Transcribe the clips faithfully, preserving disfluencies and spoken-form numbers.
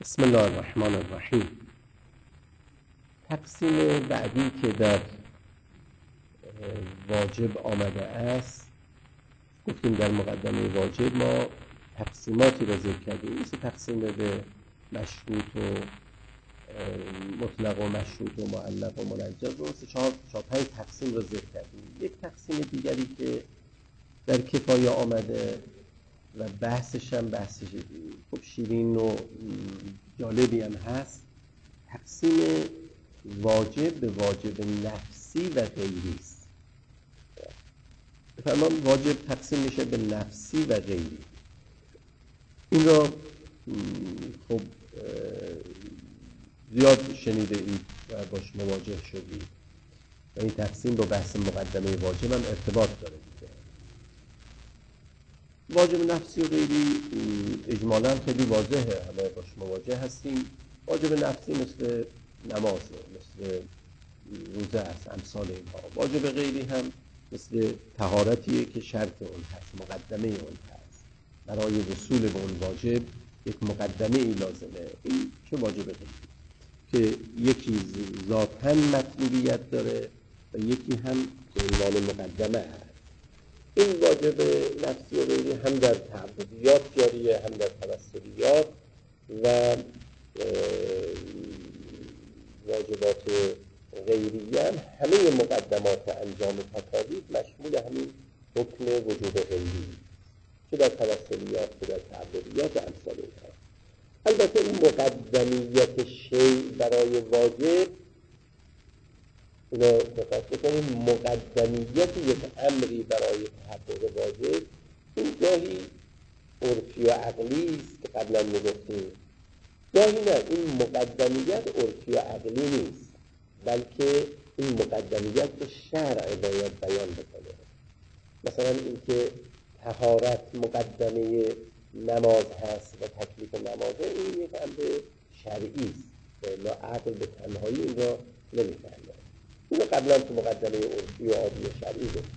بسم الله الرحمن الرحیم. تقسیم بعدی که در واجب آمده است، گفتیم در مقدمه واجب ما تقسیماتی را ذکر کردیم، مثل تقسیم به مشروط و مطلق و مشروط و معلق و منجز و چهار چهار پنج تقسیم را ذکر کردیم. یک تقسیم دیگری که در کفایه آمده و بحثش هم بحث خب شیرین و جالبی هم هست، تقسیم واجب به واجب نفسی و غیری است. بفرمان واجب تقسیم میشه به نفسی و غیری. این را خب زیاد شنیده اید و باش مواجه شدید و این تقسیم با بحث مقدمه واجب هم ارتباط داره دیگه. واجب نفسی و غیری اجمالاً خیلی واضحه، همه باش مواجه هستیم. واجب نفسی مثل نمازه، مثل روزه است، امثال اینها. واجب غیری هم مثل طهارتیه که شرط اون هست، مقدمه اون هست. برای وصول به اون واجب یک مقدمه ای لازمه. این چه واجب غیری که یکی ذاتاً مطلوبیت داره و یکی هم به عنوان مقدمه هست. این واجب نفسی و غیری هم در تعبدیات جاریه، هم در توسلیات و واجبات غیریه هم همه مقدمات انجام تکالیف مشمول همین حکم وجوب غیری، چه در توسلیات چه در تعبدیات و امثال اینها. البته این مقدمیت شیء برای واجب، اینا دقت بکنیم، مقدمیت یک امری برای تحقق واجب این گاهی عرفی و عقلی است که قبلا میگفتیم، گاهی نه، این مقدمیت عرفی و عقلی نیست، بلکه این مقدمیت به شرع باید بیان بکنه. مثلا اینکه طهارت مقدمه نماز هست و تکلیف نمازه، این یک امر شرعی است، لا عقل به تنهایی این را نمیفهمه. اینو قبلا تو مقدمه عرفی و عادی و شرعی بود.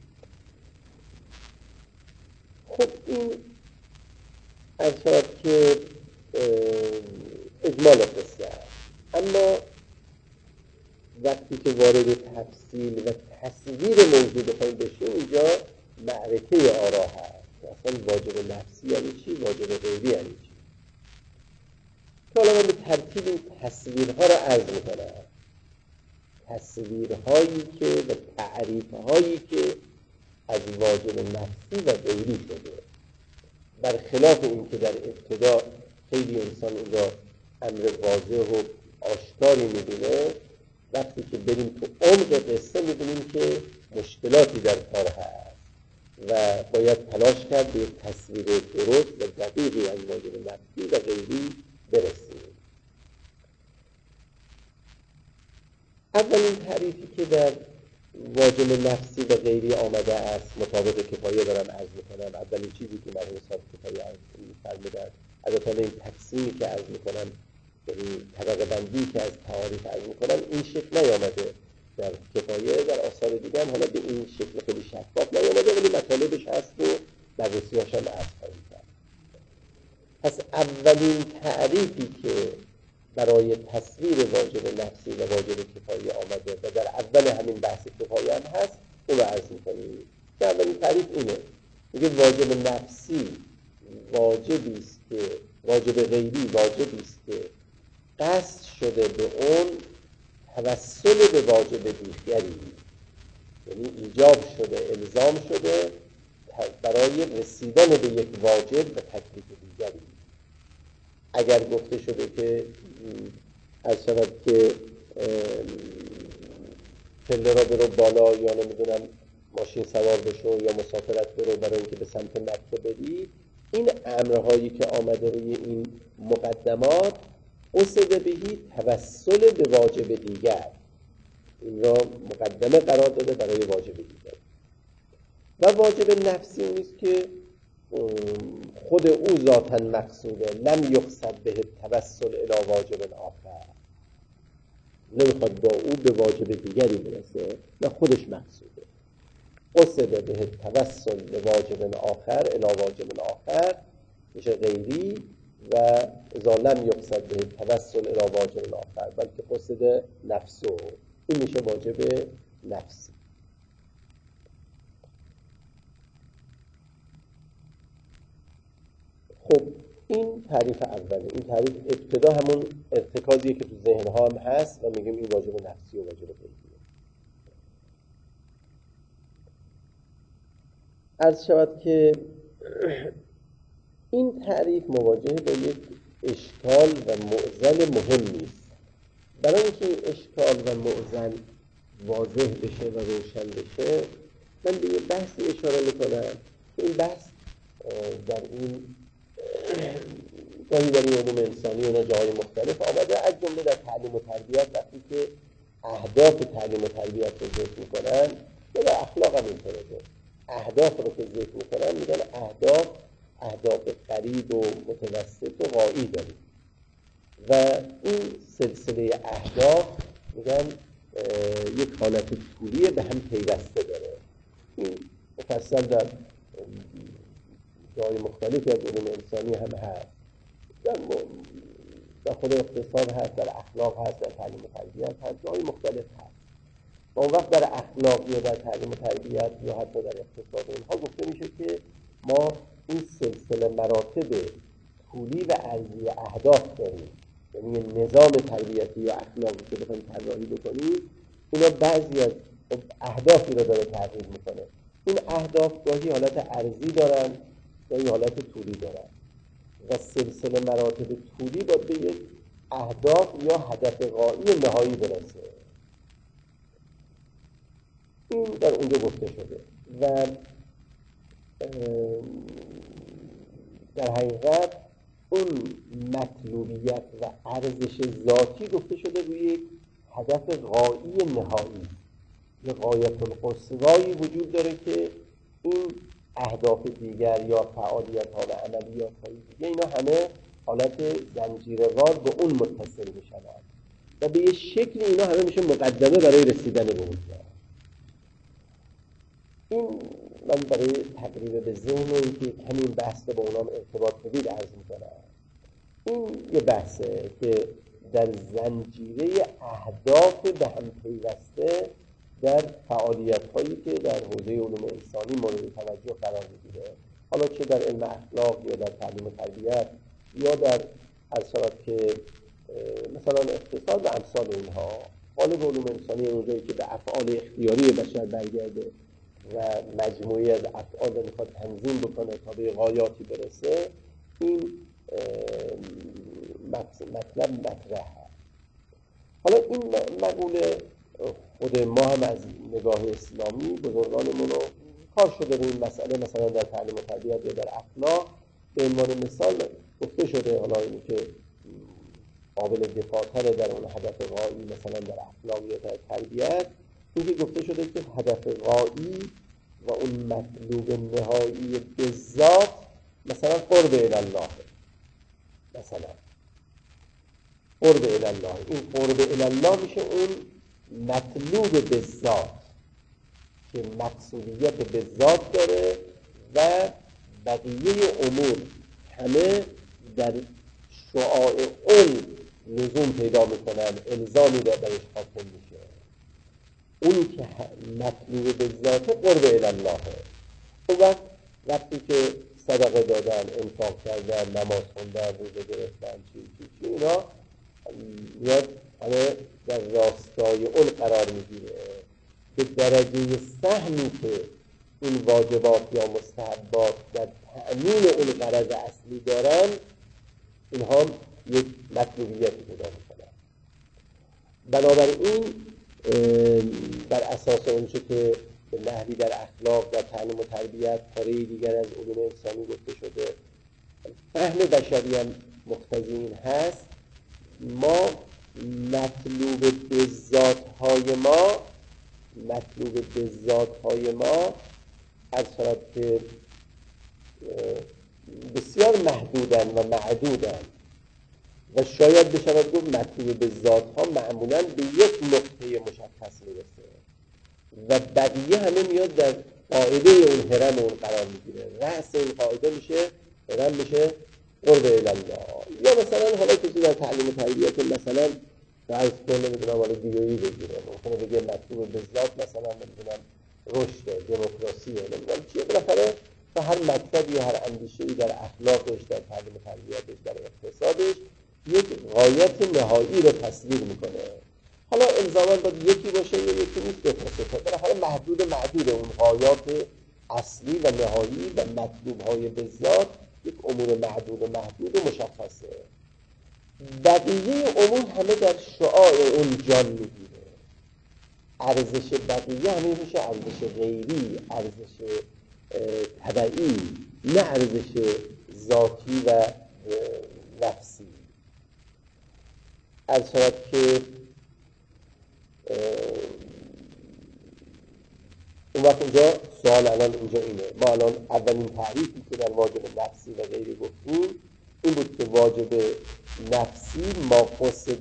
خب این از شاید که اجمال قصه هست، اما وقتی که وارد تفصیل و تصویر موضوع بخوایم بشیم، اینجا معرکه آرا هست. اصلا واجب نفسی یعنی چی؟ واجب غیری یعنی چی؟ که حالا من به ترتیب این تصویرها را عرض میکنم. تصویرهایی که و تعریفهایی که از واجب نفسی و غیری شده، برخلاف این که در ابتدا خیلی انسان این را امر واضح و آشکاری می‌بینه، وقتی که بریم تو عمق قصه می‌بینیم که مشکلاتی در کار هست و باید تلاش کرد به یک تصویر درست و دقیقی از واجب نفسی و غیری برسیم. اولین تعریفی که در واجب نفسی و غیری آمده است، مطابق کفایه دارم عرض میکنم، اولین چیزی که مرحوم صاحب کفایه عرض می‌فرمودند، البته این تقسیمی که عرض میکنم، یعنی طبقه بندی که از تعاریف عرض میکنم، این شکل نیامده در کفایه، در آثار دیگه هم حالا به این شکل خیلی شفاف نیامده، ولی مطالبش هست و بررسی‌هاش هم عرض خواهیم کرد. پس اولین تعریفی که برای تصویر واجب نفسی و واجب کفایه آمده و در اول همین بحث کفایه هم هست، اون رو عرض می‌کنیم. که اولین تعریف اینه، میگه واجب نفسی واجبی است که واجب غیری واجبی است که قصد شده به اون توسل به واجب دیگری، یعنی ایجاب شده، الزام شده برای رسیدن به یک واجب و تکلیف دیگری. اگر گفته شده که از شود که پله را برو بالا، یا نمیدونم ماشین سوار بشو، یا مسافرت برو برای اینکه به سمت مکه بری، این امرهایی که آمده روی این مقدمات قصد بهی توسل به واجب دیگر، این را مقدمه قرار داده برای واجب دیگر. و واجب نفسی نیست که خود او ذاتاً مقصوده، لم یقصد به توسل الی واجب آخر، نمیخواد با او به واجب دیگری برسه، نه خودش مقصوده. قصد به توسل به واجب آخر الی واجب آخر میشه غیری، و اذا لم یقصد به توسل الی واجب آخر بلکه قصد نفسه، این میشه واجب نفسی. خب این تعریف اوله. این تعریف ابتدا همون ارتکازیه که تو ذهن ها هم هست و میگیم این واجب نفسی و واجب غیبیه. عرض شود که این تعریف مواجه با یک اشکال و معضل مهمی است. برای اینکه این اشکال و معضل واضح بشه و روشن بشه، من به یه بحثی اشاره میکنم. این بحث در این گاهی در این علوم انسانی و جاهای مختلف آمده، از جمله در تعلیم و تربیت. وقتی که اهداف تعلیم و تربیت رو ذکر میکنن و در اخلاق هم اینطوره، اهداف رو که ذکر میکنن میگن اهداف اهداف قریب و متوسط و غایی داریم و این سلسله اهداف میگن یک حالت طولی به هم پیوسته داره. این مفصل در جای مختلفی از علوم انسانی هم هست، در, در خود اقتصاد هست، در اخلاق هست، در تعلیم و تربیت هست، جای مختلف هست. و اون وقت در اخلاق یا در تعلیم و تربیت یا حتی در اقتصاد اونها گفته میشه که ما این سلسله مراتب طولی و عرضی اهداف داریم. یعنی نظام تربیتی یا اخلاقی که بخوایم طراحی بکنیم، اینا بعضی از اهدافی رو داره تغییر میکنه. این اهداف گاهی حالت عرضی دارن، گاهی حالت طولی دارن و سلسله مراتب طولی باید به یک اهداف یا هدف غایی نهایی برسه. این در اونجا گفته شده و در حقیقت اون مطلوبیت و ارزش ذاتی گفته شده روی یک هدف غایی نهایی، یک غایت القصوایی وجود داره که این اهداف دیگر یا فعالیت ها و عملیات های دیگه اینا همه حالت زنجیروار به اون متصل میشن و به یه شکل اینا همه میشه مقدمه برای رسیدن به اون. این من برای تقریب به ذهن و اینکه کمی بحث با اونام ارتباط بدید عرض میکنم. این یه بحثه که در زنجیره اهداف به هم پیوسته در فعالیت هایی که در حوزه علوم انسانی مورد توجه قرار میگیره، حالا چه در علم اخلاق یا در تعلیم و تربیت یا در ارشاد که مثلا اقتصاد و امثال اینها، غالب علوم انسانی اونجایی که به افعال اختیاری بشر برگرده و مجموعی از افعال رو میخواد تنظیم بکنه تا به غایاتی برسه، این مطلب مطرح هست. حالا این مقوله خود ما هم از نگاه اسلامی بزرگانمون رو کار شده روی این مسئله، مثلا در تعلیم و تربیت یا در اخلاق به عنوان مثال گفته شده. حالا اینی که قابل دفاع‌تره در اون هدف غایی مثلا در اخلاق یا در تربیت، اینی گفته شده که هدف غایی و اون مطلوب نهایی بذات مثلا قرب الالله، مثلا قرب الالله، این قرب الالله میشه اون مطلوب بذات که مقصودیت بذات داره و بقیه امور همه در شعاع اون لزوم پیدا میکنن، الزامی در برش حاکم میشه. اونی که مطلوب بذات قرب الالله. اون وقت وقتی که صدقه دادن، انفاق کردن، نماز خوندن، روزه گرفتن، چی چی چی اینا میاد همه در راستای اون قرار میگیره. به درجه سهمی که این واجبات یا مستحبات در تأمین اون غرض اصلی دارن، اینها یک مطلوبیتی پیدا میکنن. بنابراین بر اساس اونچه که به نحوی در اخلاق در تعلیم و تربیت پاره دیگر از علوم انسانی گفته شده، فهم بشری هم مقتضی این هست. ما مطلوب بذات‌های ما مطلوب بذات‌های ما از شرط که بسیار محدودن و معدودن و شاید بشود گفت مطلوب بذات‌ها معمولاً به یک نقطه مشخص میرسه و بقیه همه میاد در قاعده اون هرم اون قرار میگیره. رأس این قاعده میشه هرم، میشه قرب الله. یا مثلا حالا کسی در تعلیم و تربیت مثلا فرض کن نمیدونم حالا بیویی بگیره، ممکنه بگه مطلوب به ذات مثلا نمیدونم رشد، دموکراسیه، نمیدونم چیه، بالاخره و هر مکتبی هر اندیشه‌ای در اخلاقش، در تعلیم و تربیتش، در اقتصادش یک غایت نهایی رو تصویر میکنه. حالا الزاما باید یکی باشه یا یکی نیست، دو تا سه تا، بالاخره محدود محدود اون غایات اصلی و نهایی و مطلوب‌های به ذات یک امور محدود و محدود و مشخصه. بقیه امور همه در شعاع اون جان میگیره. ارزش بقیه همه میشه ارزش غیری، ارزش تبعی، نه ارزش ذاتی و نفسی. از شاید که اون وقت اینجا سوال الان اینجا اینه، ما الان اولین تعریفی که در واجب نفسی و غیری گفتیم این بود که واجب نفسی ما قصد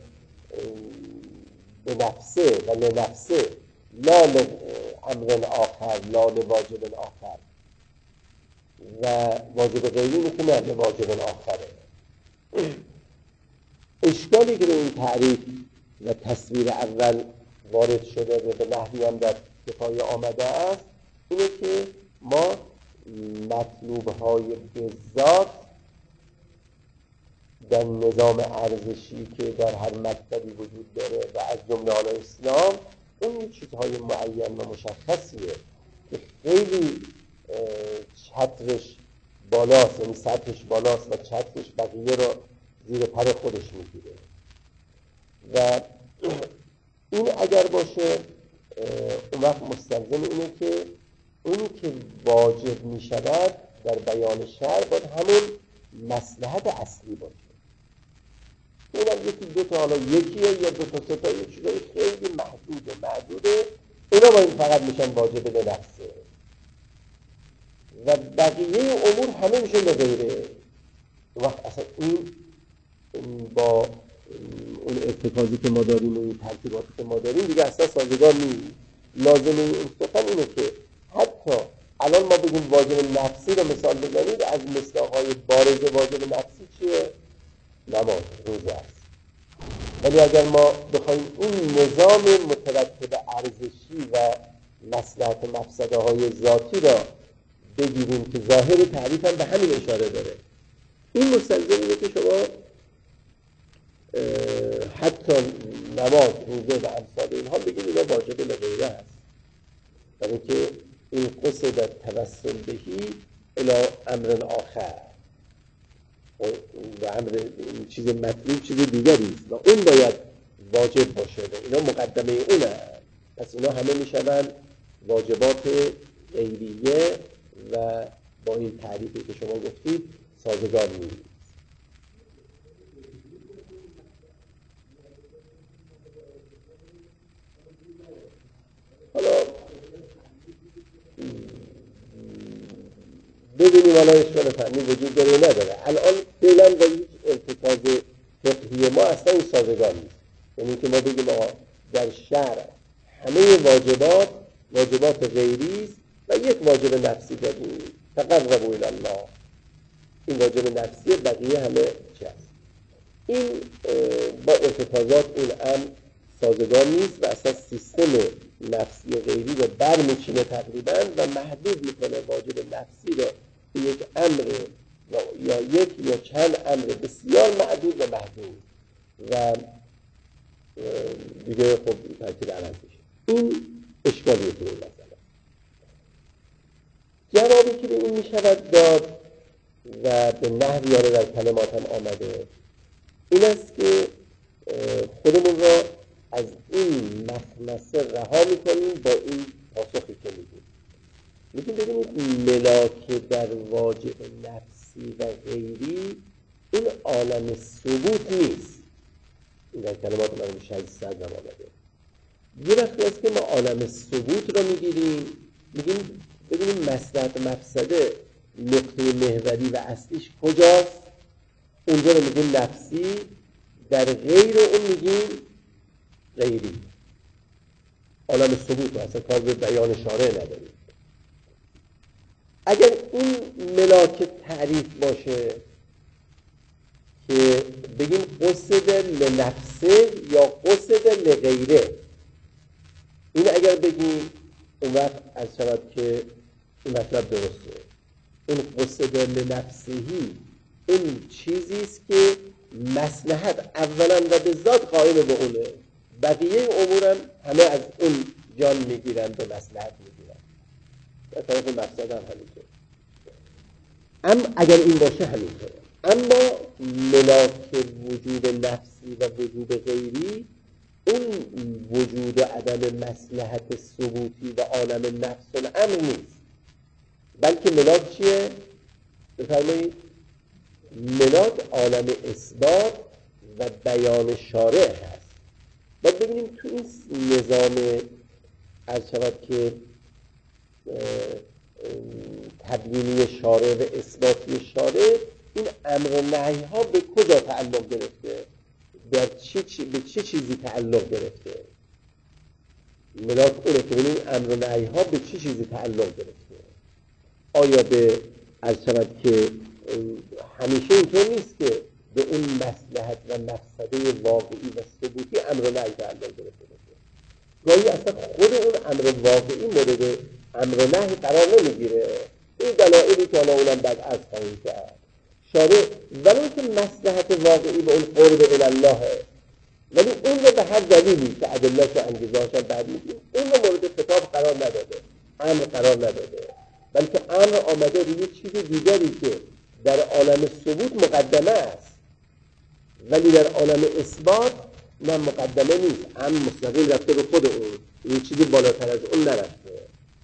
به نفسه و لنفسه لا لامر آخر لا لواجب آخر، و واجب غیری اینه که نه لواجب آخره. اشکالی که به این تعریف و تصویر اول وارد شده و به نحوی هم در کفایه آمده است اینه که ما مطلوب‌های به ذات در نظام ارزشی که در هر مکتبی وجود داره و از جمله حال اسلام، اون چیزهای معین و مشخصیه که خیلی چترش بالاست، یعنی سطحش بالاست و چترش بقیه رو زیر پر خودش میگیره. و این اگر باشه اون وقت مستلزم اینه که اونی که واجب میشود در بیان شرع باید همون مصلحت اصلی باشه. اونم یکی دو تا، حالا یکیه یا دو تا سه تا، یک چیزای خیلی محدوده محدوده اونا با این فقط میشن واجب به نفسه و بقیه امور همه میشن به غیره. وقت اصلا این با اون ارتکازی که ما داریم و این ترتیباتی که ما داریم دیگه اصلا سازگار نیست. لازمه این سخن اینه که حتی الان ما بگیم واجب نفسی رو مثال بزنید، از مصداق‌های بارز واجب نفسی چیه؟ نماز، روزه است. ولی اگر ما بخوایم این نظام مترتب ارزشی و مصلحت مفسده های ذاتی را بگیریم که ظاهر تعریف هم به همین اشاره داره، این مستلزم اینه که شما حتی نماز، روزه و امثال اینها بگید اینا واجب لغیره هست، برای که این قصد توسل بهی الی امر آخر و امر چیز مطلوب چیز دیگری است و اون باید واجب باشه و اینا مقدمه اونه. پس اینا همه میشوند واجبات غیریه و با این تعریفی که شما گفتید سازگار نیست. حالا ببینیم حالا اشکال فهمی وجود داره یا نداره. الان فعلا با هیچ ارتکاز فقهی ما اصلا این سازگار نیست. یعنی که ما بگیم آقا در شرع همه واجبات واجبات غیری است و یک واجب نفسی داریم، تقربوا الی الله، این واجب نفسی، بقیه همه چی هست. این با ارتکازات این امر سازگار نیست و اصلا سیستم نفسی غیری رو برمیچینه تقریبا و محدود میکنه واجب نفسی رو به یک امر یا یک یا چند امر بسیار معدود و محدود و دیگه خب ترتیب عمل میشه. این اشکالیه که این مسئله. جوابی که به این میشود داد و به نحوی آره در کلمات هم آمده این است که خودمون را از این مخمسه رها میکنیم با این پاسخی که میدیم. میگیم ببینید ملاک در واجب نفسی و غیری این عالم ثبوت نیست. این در کلمات من شایسته هم آمده. یه وقتی است که ما عالم ثبوت را میگیریم، میگیم ببینیم مصلحت مفسده نقطه محوری و اصلیش کجاست، اونجا رو میگیم نفسی، در غیر اون میگیم غیری. عالم ثبوت اصلا کار به بیان شارع نداریم. اگر این ملاک تعریف باشه که بگیم قصد لنفسه یا قصد لغیره. این اگر بگیم اون وقت از شود که این مطلب درسته. این قصد لنفسهی این چیزی است که مصلحت اولا و به ذات قائم به اونه، بقیه امورم همه از اون جان میگیرند و مصلحت میگیرند و طرف مقصد هم همینطور. اما اگر این باشه همینطوره. اما ملاک وجود نفسی و وجود غیری اون وجود و عدم مصلحت ثبوتی و عالم نفس الامر نیست، بلکه ملاک چیه؟ بفرمایید. ملاک عالم اثبات و بیان شارع هست. باید ببینیم تو این نظام از شود که تبیینی شارع و اثباتی شارع این امر و نهی ها به کجا تعلق گرفته؟ در چه چی به چه چیزی تعلق گرفته؟ ملاک اونه که ببینیم امر و نهی ها به چه چیزی تعلق گرفته. آیا به از شود که همیشه اینطور نیست که به اون مصلحت و مقصده واقعی و ثبوتی امر و نهی تعلق گرفته باشه. گاهی اصلا خود اون امر واقعی مورد امر و نهی قرار نمیگیره. این دلایلی که اونم بعد از خواهیم کرد. شارع ولو که مصلحت واقعی به اون قرب الالله، ولی اون رو به هر دلیلی که ادله‌اش و انگیزه‌اش بعد میگیم اون رو مورد خطاب قرار نداده، امر قرار نداده، بلکه امر آمده روی چیز دیگری که در عالم ثبوت مقدمه است ولی در عالم اثبات نه مقدمه نیست، امر مستقیم رفته به خود اون، این چیزی بالاتر از اون نرفته.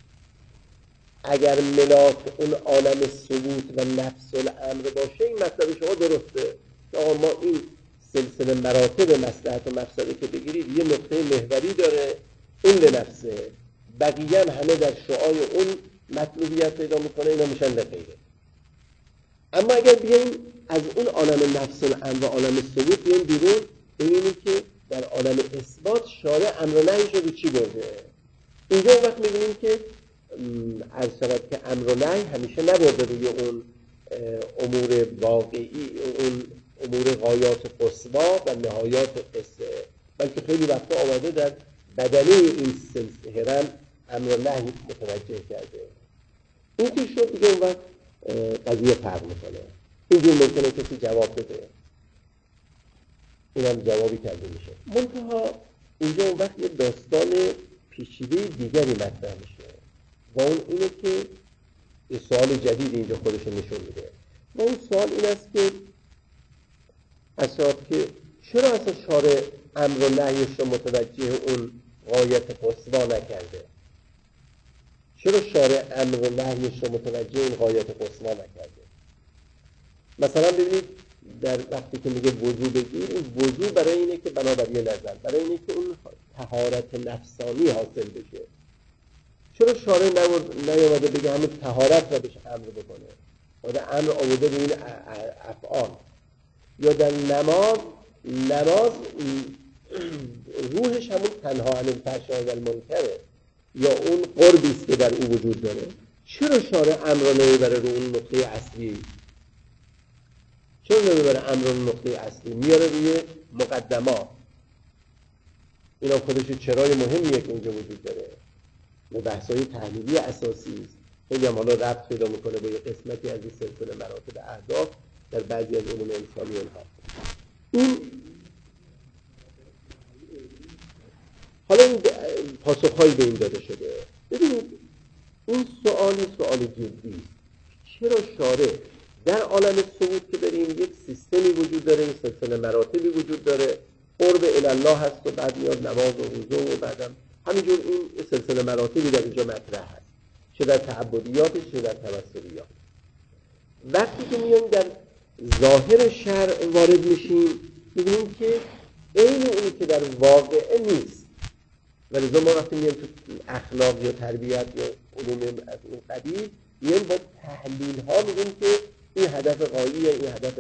اگر ملاک اون عالم ثبوت و نفس الامر باشه این مطلب شما درسته. آقا ما این سلسله مراتب مصلحت و مفسده که بگیرید یه نقطه محوری داره، این لنفسه، بقیه هم همه در شعاع اون مطلوبیت پیدا میکنه، اینا میشن لغیره. اما اگر بیاییم از اون عالم نفس الامر و عالم ثبوت بیاییم بیرون، ببینیم که در عالم اثبات شارع امر و نهیش رو چی برده. اینجا اون وقت میبینیم که از شود که امر و نهی همیشه نبرده روی اون امور واقعی، اون امور غایات قصوا و نهایات قصه، بلکه خیلی وقتا آمده در بدنه این سلسله هرم امر و نهی متوجه کرده. این که شد دیگه اون وقت قضیه فرق میکنه. اینجور ممکنه کسی جواب بده، این هم جوابی کرده میشه. منتها اینجا اون وقت یه داستان پیچیده دیگری مطرح میشه و اون اینه که یه سوال جدید اینجا خودش نشون میده و اون سوال این است که اصلا که چرا اصلا شارع امر و نهیش رو متوجه اون غایت قصوا نکرده؟ چرا شارع امر و نهیش رو متوجه اون غایت قصوا نکرده؟ مثلا ببینید در وقتی که میگه وضو بگیر، این وضو برای اینه که بنابر یه نظر برای اینه که اون طهارت نفسانی حاصل بشه. چرا شارع نیامده بگه همین طهارت را بهش امر بکنه و در امر آورده به این افعال؟ یا در نماز، نماز روحش همون تنها عن الفحشاء و المنکره یا اون قربی است که در او وجود داره. چرا شارع امر را نمیبره رو اون نقطه اصلی؟ چرا نمیبره امر رو نقطه اصلی؟ میاره روی مقدمات. اینا خودش چرای مهمیه که اونجا وجود داره و بحث‌های تحلیلی اساسی است. خیلی هم حالا ربط پیدا میکنه به یه قسمتی از این سلسله مراتب اهداف در بعضی از علوم انسانی اینها. این حالا این پاسخهایی به این داده شده. ببینید این سوال سوال جدی است. چرا شارع در عالم ثبوت که داریم یک سیستمی وجود داره، یک سلسله مراتبی وجود داره، قرب الالله هست و بعد میاد نماز و وضو و بعدم همینجور این سلسله مراتبی در اینجا مطرح هست، چه در تعبدیات چه در توسلیات. وقتی که میایم در ظاهر شرع وارد میشیم میبینیم که عین اونی که در واقع نیست. ولی ما وقتی میایم تو اخلاق یا تربیت یا علوم از این قبیل میایم با تحلیل ها میگیم که این هدف غاییه، این هدف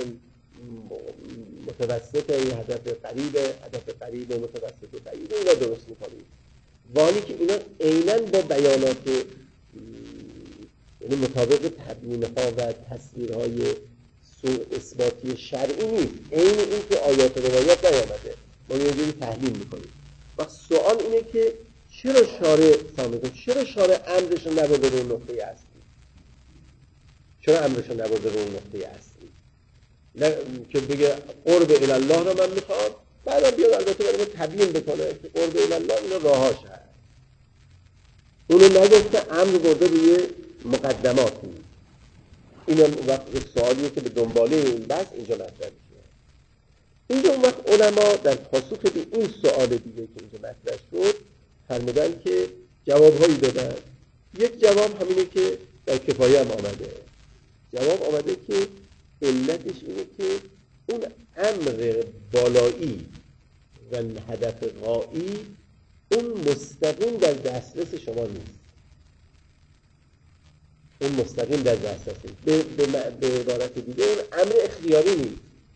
متوسطه، این هدف قریبه، هدف قریبه متوسط و بعیده، اینا درست میکنیم. وانی که اینا عیناً با بیانات یعنی مطابق تبیین ها و تصویرهای اثباتی شرعی نیست، عین این که آیات و روایات نیامده ما یه جوری تحلیل میکنیم. و سوال اینه که چرا شارع سامده چرا شارع امرش نبرده رو نقطه اصلی؟ چرا امرش نبرده رو نقطه اصلی؟ نه که بگه قرب الالله رو من میخوام، بعدا بیاد البته برای ما تبیین بکنه که قرب الالله اینا راهاش هست. اونو نگفته، امر برده روی مقدماتی. این هم وقت یک سوالیه که به دنباله این بحث اینجا مطرح میشه. اینجا اون وقت علما در پاسخ به این سوال دیگه که اینجا مطرح شد فرمودن که جوابهایی دادن. یک جواب همینه که در کفایه هم آمده. جواب آمده که علتش اینه که اون امر بالایی و هدف غایی اون مستقیم در دسترس شما نیست. اون مستقیم در دسترس نیست. به, به, به عبارت دیگه اون امر اختیاری نیست.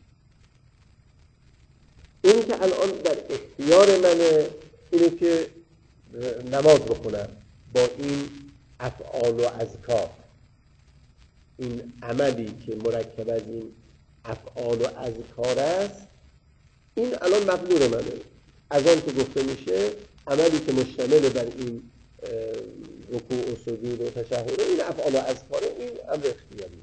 این که الان در اختیار منه اینه که نماز بخونم با این افعال و اذکار، این عملی که مرکب از این افعال و اذکار است، این الان مقدور منه. از آن که گفته میشه عملی که مشتمل بر این رکوع و سجود و تشهد، این افعال و اذکار، این امر اختیاری.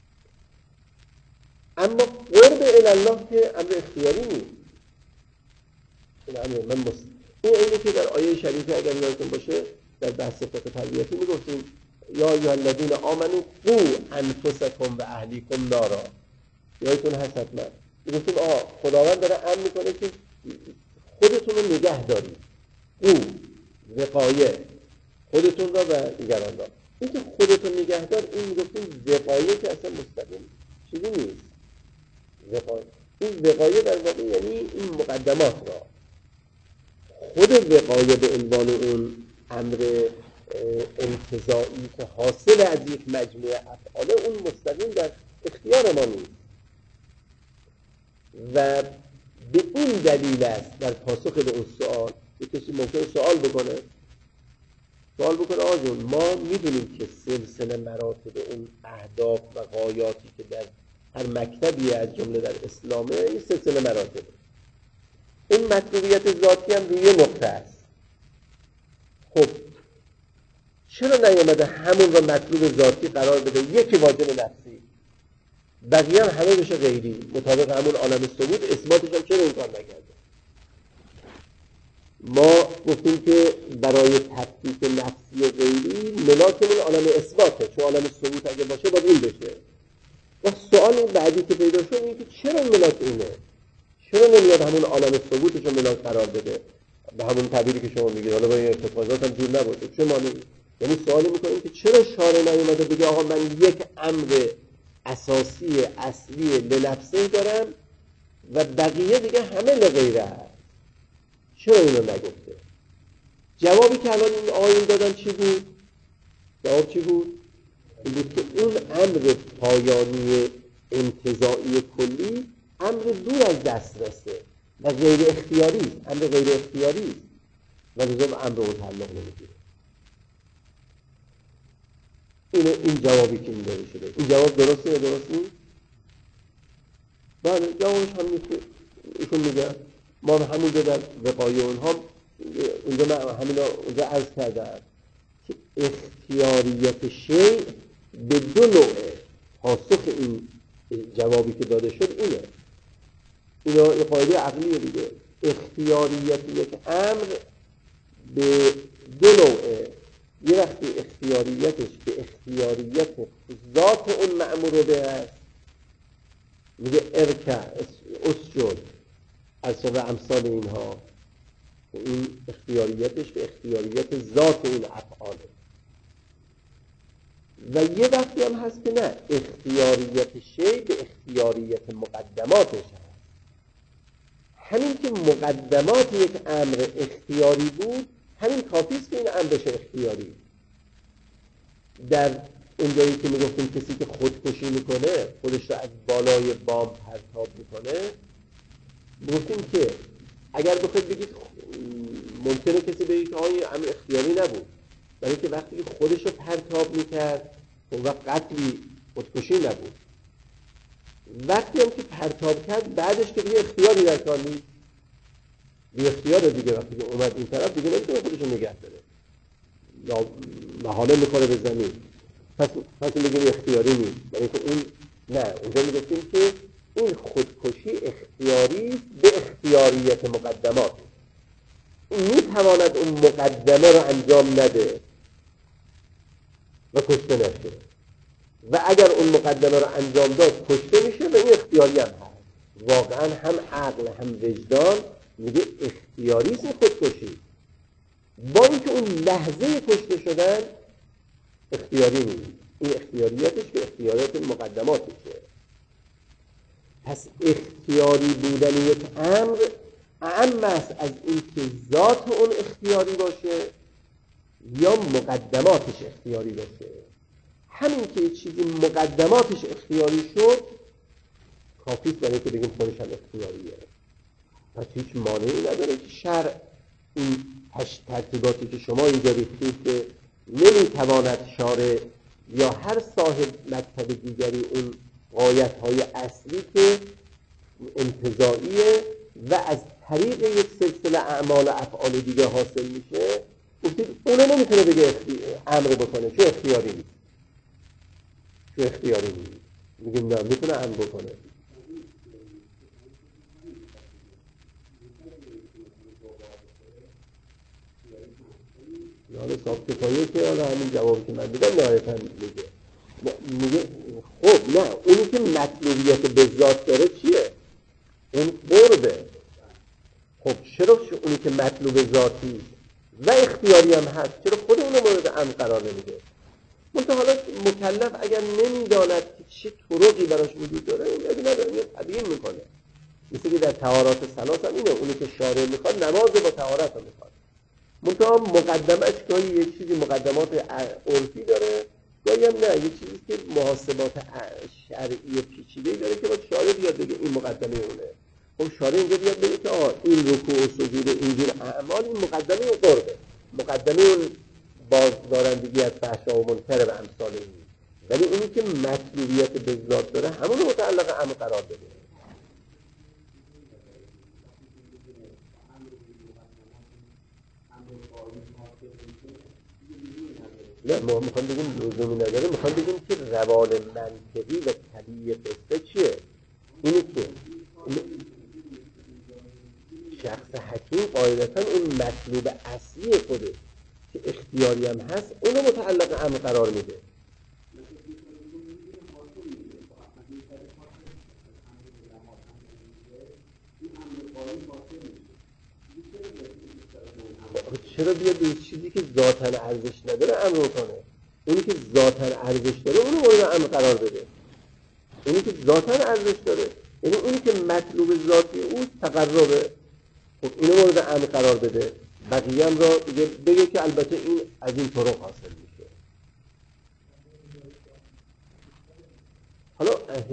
اما قرب الالله که امر اختیاری نیست. این امر من مست... این اینه که در آیه شریفه اگر یادتون باشه در بحث فقه تربیتی میگفتیم یا ایها الذین آمنوا قوا انفسکم و اهلیکم نارا. یادتون هست حتما میگفتیم آها خداوند داره امر میکنه که خودتون رو نگه دارید. قو وقایه خودتون را و دیگران را. این که خودتون نگه دار، این میگفتیم وقایه که اصلا مستقیم چیزی نیست. وقایه، این وقایه در واقع یعنی این مقدمات را. خود وقایه به عنوان اون امر انتزاعی که حاصل از یک مجموعه افعاله، اون مستقیم در اختیار ما نیست. و به این دلیل است در پاسخ به اون سوال یک کسی ممکنه سوال بکنه سوال بکنه آجون ما میدونیم که سلسله مراتب اون اهداف و غایاتی که در هر مکتبی از جمله در اسلامه، این سلسله مراتب، این مطلوبیت ذاتی هم روی نقطه است. خب چرا نیامده همون رو مطلوب ذاتی قرار بده، یکی واجب نفسی، بقیه هم همه بشه غیری، مطابق همون عالم ثبوت؟ اثباتش هم چرا این کار نکرده؟ ما گفتیم که برای تفکیک نفسی و غیری ملاکمون عالم اثباته، چون عالم ثبوت اگه باشه باید این بشه. و سوال بعدی که پیدا شد این که چرا ملاک اینه؟ چرا نمیاد همون عالم ثبوتش رو ملاک قرار بده؟ به همون تعبیری که شما میگید، حالا با این ارتکازات هم جور نباشه. چه معنی؟ یعنی سوالی میکنیم که چرا شارع نیومده بگه آقا من یک امر اساسی اصلی لنفسه دارم و بقیه دیگه همه لغیره هست؟ چرا اینو نگفته؟ جوابی که الان این آیین دادن چی بود؟ جواب چی بود؟ این بود که اون امر پایانی انتزاعی کلی امر دور از دسترسه و غیر اختیاری است. امر غیر اختیاری است و لزوم امر رو تعلق نمیگیره. این این جوابی که این داده شده، این جواب درسته یا درست نیست؟ بله جوابش هم نیست که ایشون میگه ما همونجا در وقایع اونها اونجا من همین اونجا عرض کردم که اختیاریت شیء به دو نوعه. پاسخ این جوابی که داده شد اینه. اینا یه قاعده عقلیه دیگه. اختیاریت یک امر به دو نوعه. یه وقتی اختیاریتش به اختیاریت ذات اون مأمور به است، میگه ارکع اسجد از و امثال اینها، این اختیاریتش به اختیاریت ذات این افعاله. و یه وقتی هم هست که نه، اختیاریت شی به اختیاریت مقدماتش هست. همین که مقدمات یک امر اختیاری بود، همین کافیست که این امر بشه اختیاری. در اونجایی که میگفتیم کسی که خودکشی میکنه، خودش رو از بالای بام پرتاب میکنه، میگفتیم که اگر بخواید بگید ممکنه کسی بگه که آیا امر اختیاری نبود، برای که وقتی که خودش رو پرتاب میکرد اون وقت قتلی خودکشی نبود. وقتی هم که پرتاب کرد بعدش که دیگه اختیاری در کار نیست، بی اختیار دیگه. وقتی که اومد این طرف دیگه نمیتونه خودشو نگه داره، یا محاله میخوره به زمین، پس پس بگیم اختیاری نیست. یعنی که اون نه، اونجا میگفتیم که این خودکشی اختیاری به اختیاریت مقدمات، این میتواند اون مقدمه رو انجام نده و کشته نشه، و اگر اون مقدمه رو انجام داد کشته میشه و این اختیاری هم هست. واقعا هم عقل هم وجدان میگه اختیاری است خودکشی، با اینکه اون لحظه کشته شدن اختیاری نیست، این اختیاریتش به اختیاریت مقدماتشه. پس اختیاری بودن یک امر اعم است از این که ذات اون اختیاری باشه یا مقدماتش اختیاری باشه. همین که چیزی مقدماتش اختیاری شد کافیست برای که بگیم خودش هم اختیاریه. پس هیچ مانعی نداره که شرع این ترتیباتی که شما اینجا ریختید که نمیتواند شارع یا هر صاحب مکتب دیگری اون غایت‌های اصلی که انتزاعیه و از طریق یک سلسله اعمال و افعال دیگه حاصل میشه، گفتید اونو نمیتونه بگه امر بکنه چون اختیاری نیست، چون اختیاری نیست. میگیم نه، میتونه امر بکنه. حالا صاحب کفایه که حالا همین جوابی که من دیدم نهایتا میگه میگه خب نه، اونی که مطلوبیت به ذات داره چیه؟ اون قربه. خب چرا اونی که مطلوب ذاتی و اختیاری هم هست چرا خود اونو مورد امر قرار نمیده؟ منتها حالا مکلف اگر نمیداند که چه طرقی براش وجود داره اون یادی نداره، میاد تبیین میکنه. مثل که در طهارات ثلاث هم اینه، اونی که شارع میخواد نماز با طهارت هم میخواد، منتها مقدمهش گاهی یک چیزی مقدمات عرفی داره، گاهی هم نه، یک چیزی که محاسبات شرعی پیچیده‌ای داره که باید شارع بیاد بگه این مقدمه اونه. خب شارع اینجا بیاد بگه که آه این رکوع و سجود اینجور اعمال این مقدمه اون قربه، مقدمه اون بازدارندگی از فحشا و منکر و امثال این، ولی اونی که مطلوبیت به ذات داره همون متعلق امر قرار بده. نه، ما میخوام بگیم لزومی نداره، میخوام بگیم که روال منطقی و طبیعی قصه چیه؟ اینی که شخص حکیم قاعدتا اون مطلوب اصلی خوده که اختیاری هم هست اونو متعلق امر قرار میده. چرا بیاد به چیزی که ذاتاً ارزش نداره امر کنه؟ اونی که ذاتاً ارزش داره اونو مورد امر قرار بده. اونی که ذاتاً ارزش داره یعنی اونی که مطلوب ذاتی اوست تقربه، خب اینو مورد امر قرار بده، بقیه هم را بگه, بگه که البته این از این طرق حاصل میشه. حالا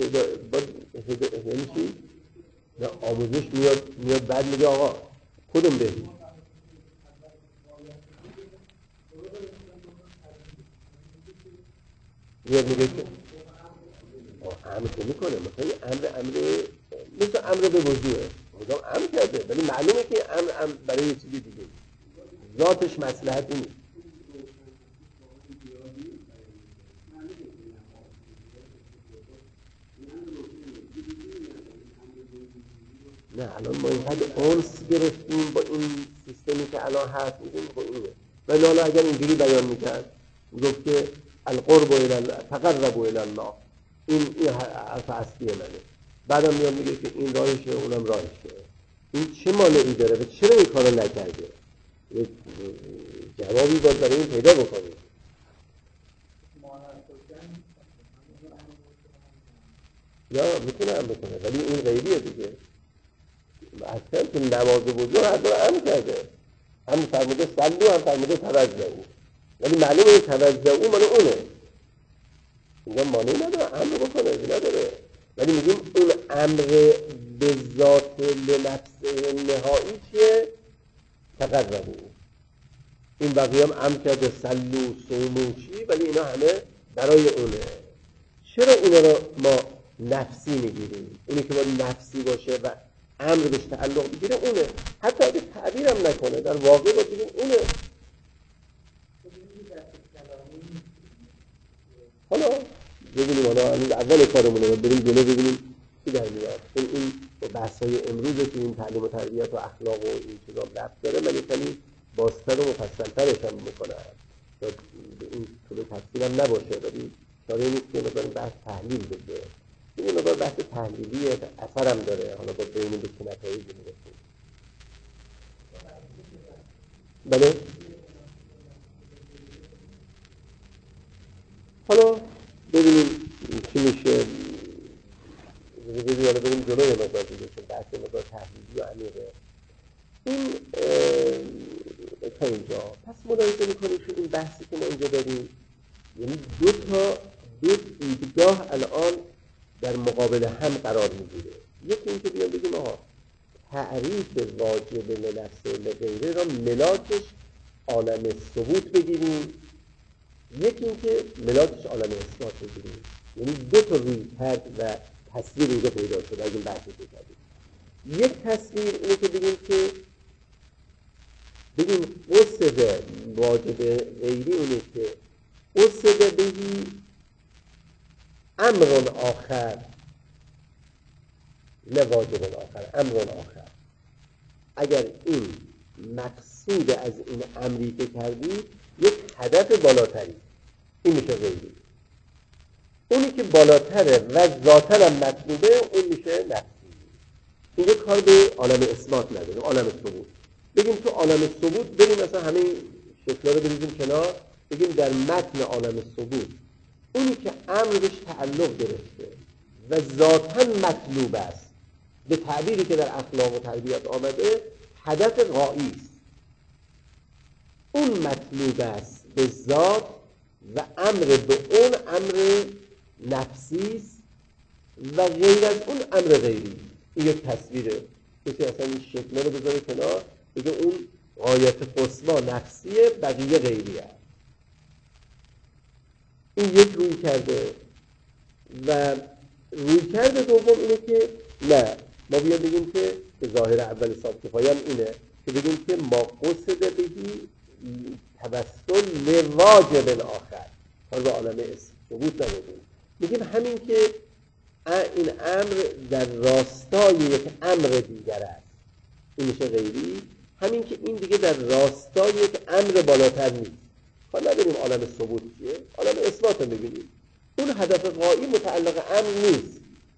یعنی چی؟ آموزش میاد میاد بعد میگه آقا کدوم بهی؟ میاد میگه که امر که میکنه مثلا امر امر مثل امر به وضوعه، خدا امر کرده ولی معلومه که امر امر برای یه چیزی دیگه ذاتش مصلحتی نیست. نه الان ما اینقدر اونس گرفتیم با این سیستمی که الان هست، میگیم با اینه. ولی حالا اگر اینجوری بیان میکرد گفت که القرب الی الله تقرب الی الله، این این حرف اصلی منه، بعدم میاد میگه که این راهشه اونم راهشه، این چه مانعی داره و چرا این کارو نکرده؟ جوابی باید برای این پیدا بکنید. یا میتونه هم بکنه ولی این غیریه دیگه. اصلا که نماز وضو هر دو هم کرده، هم فرموده صلو هم فرموده توضعو، ولی معلومه این توضعو مال اونه، میگم مانعی نداره امر بکنه نداره، ولی میگیم اون امر به ذات لنفسه نهایی چیه؟ تقربو. این بقیه هم امر کرده صلو سومو چی، ولی اینا همه برای اونه. چرا اینا رو ما نفسی میگیریم، اونی که باید نفسی باشه و امر بهش تعلق بگیره اونه، حتی اگه تعبیرم نکنه در واقع باید بگیم اونه. حالا ببینیم، حالا اول کارمونه بریم جلو ببینیم چی در میاد. این این بحث‌های امروز که این تعلیم و تربیت و اخلاق و این چیزا ربط داره، من کمی بازتر و مفصل‌ترش هم میکنم تا این طول تفصیلم نباشه، ولی چاره نیست که مثلا بحث تحلیل بشه. این مقدار بحث تحلیلی اثرم داره، حالا با ببینیم به چه نتایجی میرسیم. بله حالا ببینیم چی میشه. ببینیم حالا بریم جلوی مقدار دیگه، چون بحث مقدار تحلیلی و عمیقه. این تا اینجا پس ملاحظه میکنیم که این بحثی که ما اینجا داریم، یعنی دو تا دو دیدگاه الان در مقابل هم قرار میگیره. یکی این که بیان بگیم آها تعریف واجب لنفس لغیره را ملاکش عالم ثبوت بگیریم، یکی این که ملاکش عالم اثبات بگیریم. یعنی دو تا روی کرد و تصویر اینجا پیدا شده از این بحثی که کردیم. یک تصویر اینه که بگیم که بگیم قصد واجب غیری اونه که قصد بگی امر آخر نه واجب آخر، امر آخر. اگر این مقصود از این امری که کردی یک هدف بالاتری، این میشه غیری. اونی که بالاتره و ذاتاً هم مطلوبه اون میشه نفسی. این یک کار به عالم اثبات نداره، عالم ثبوت. بگیم تو عالم ثبوت بریم مثلا همه شکل‌ها رو بریزیم کنار، بگیم در متن عالم ثبوت اونی که امر بهش تعلق گرفته و ذاتاً مطلوب است، به تعبیری که در اخلاق و تربیت آمده هدف غایی است، اون مطلوب است به ذات و امر به اون امر نفسی است و غیر از اون امر غیری. این یک تصویره. کسی اصلا این شکل رو بذاره کنار بگه اون غایت قصوا نفسیه، بقیه غیریه. این یک روی کرده. و روی کرده دوم اینه که نه، ما بیان بگیم که ظاهر اول ثابت پایم اینه که بگیم که ما قصد بهی توسل لواجب آخر، کار به عالم ثبوت نبودیم. میگیم همین که این امر در راستای یک امر دیگر است، این میشه غیری. همین که این دیگه در راستای یک امر بالاتر نیست. کار نداریم عالم ثبوت چیه، عالم اثبات رو بگیریم. اون هدف غایی متعلق امر نیست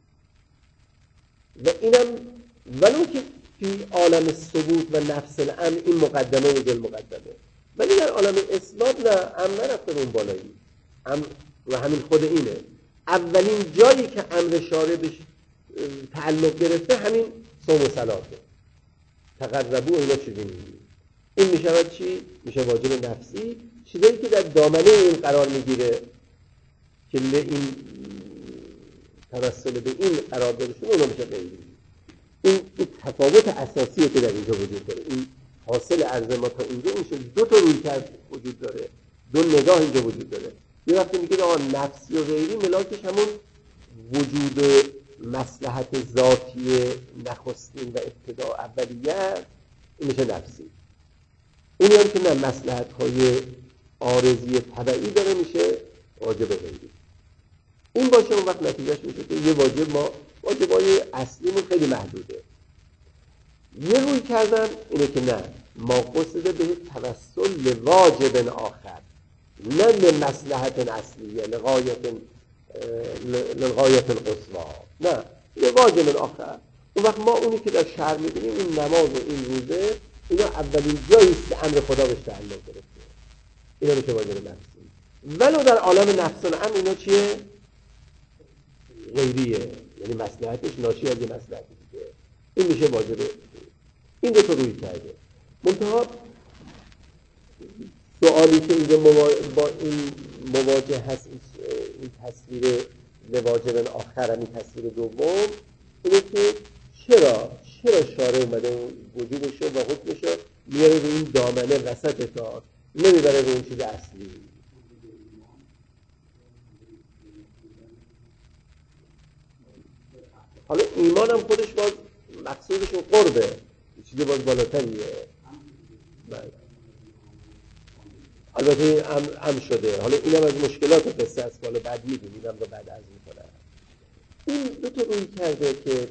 و اینم ولو که توی عالم ثبوت و نفس الامر این مقدمه و دل مقدمه، ولی در عالم اثبات نه، امر نرفته اون بالایی. امر و همین خود اینه اولین جایی که امر شارع بهش تعلق گرفته همین صوم و صلاته. تقربوا اینا چیزی میگیم. این میشه چی؟ میشه واجب نفسی، چیزایی که در دامنه این قرار میگیره که این توسل به این قرار داده شده اونو میشه غیری. این تفاوت اساسیه که در اینجا وجود داره. این حاصل عرض ما تا اینجا میشه دو تا روی کرد وجود داره، دو نگاه اینجا وجود داره. یه وقتی میگه آقا نفسی و غیری ملاکش همون وجود مصلحت ذاتی نخستین و ابتدا اولیه، این میشه نفسی. اینی هم که نه مصلحت های عارضی طبعی داره میشه واجب غیری. این باشه اون وقت نتیجهش میشه که یه واجب ما واجبای اصلیمون خیلی محدوده. یه روی کردن اینه که نه، ما قصده به توسل لواجب آخر، نه لمصلحت اصلیه لغایت لغایت القصوا، نه لواجب آخر. اون وقت ما اونی که در شرع میبینیم این نماز و این روزه اینا اولین جاییست که امر خدا بهش تعلق گرفته، اینا میشه واجب نفسی. ولو در عالم نفس الامر اینا چیه؟ غیریه، یعنی مصلحتش ناشی از یه مصلحتی دیگه، این میشه واجب. این دو تا روی کرده. منتها سوالی که اینجا با این مواجه هست، این تصویر لواجب آخر، این تصویر دوم اینه که چرا چرا شارع اومده وجودش و حکمش رو میاره به این دامنه وسط کار، نمیبره به اون چیز اصلی. حالا ایمان هم خودش باز مقصودشون قربه، چیزی باز بالاتریه. بله. البته هم, هم شده. حالا اینم از مشکلات قصه است که حالا بعد میدیم، اینم رو بعد عرض میکنم. این دو تا روی کرده که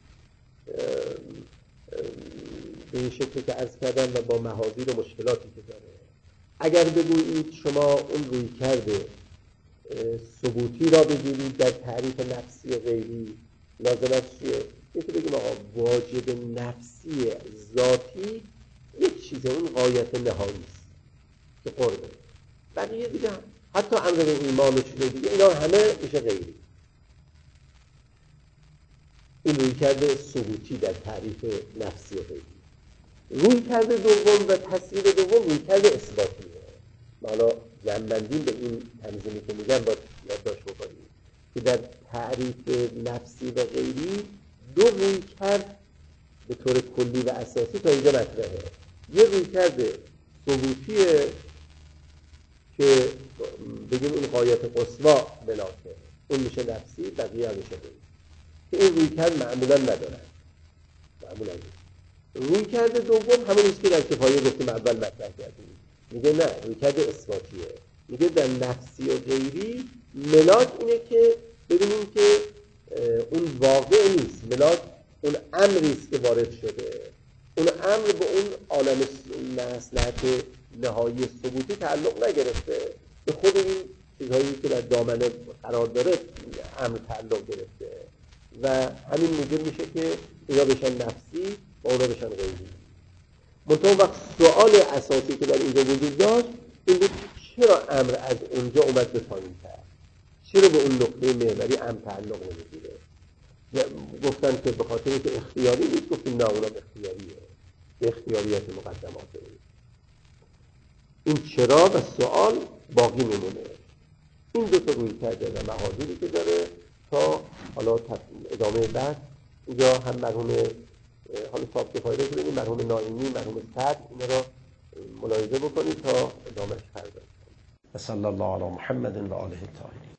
به این شکل که عرض کردم و با محاذیر و مشکلاتی که داره. اگر بگویید شما اون روی کرده ثبوتی را بگیرید در تعریف نفسی و غیری، لازمت چیه؟ یکی بگیم آقا واجب نفسی ذاتی یک چیزه، اون غایت نهایی است که قربه. بقیه دیگه حتی امر به ایمان و چیز دیگه اینا همه میشه غیری. این روی کرده ثبوتی در تعریف نفسی و غیری. روی کرده دوم و تصویر دوم روی کرده اثباتیه. حالا جنبندیم به این تنظیمی که میگم باید یادداشت بکنیم که در تعریف نفسی و غیری دو روی کرد به طور کلی و اساسی تا اینجا مطرحه. یه روی کرده ثبوتیه که بگیم این غایت قصوا بلاکه، اون میشه نفسی، بقیه هم میشه غیری، که این روی کرد معمولا ندارن. معمولا روی کرده دوم همونیست که در کفایه گفتیم اول مطرح کردیم، میگه نه، روی کرده اثباتیه. میگه در نفسی و غیری ملاک اینه که ببینیم که اون واقع نیست، ملاک اون امریست که وارد شده، اون امر به اون عالم مصلحت نهایی ثبوتی تعلق نگرفته، به خود این چیزهایی که در دامنه قرار داره امر تعلق گرفته و همین موجب میشه که اینا بشن نفسی و اونا بشن غیری. منطقه وقت سوال اساسی که در اینجا وجود داشت این بود چرا امر از اونجا اومد به پایین تر؟ چرا به اون نقطه محوری امر تعلق نمیگیره؟ گفتن که به خاطر که اختیاری نیست. گفتیم نه، اونم اختیاریه، به اختیاریت مقدماته. این چرا و سوال باقی میمونه. این دو تا روی کرده و محاذیری که داره تا حالا ادامه بعد اینجا هم مرحوم حالا صاحب کفایه رو ببینیم، مرحوم نائینی، مرحوم صدر، اینا رو ملاحظه بکنید تا ادامهش فردا. صلی الله علی محمد و آله الطاهرین.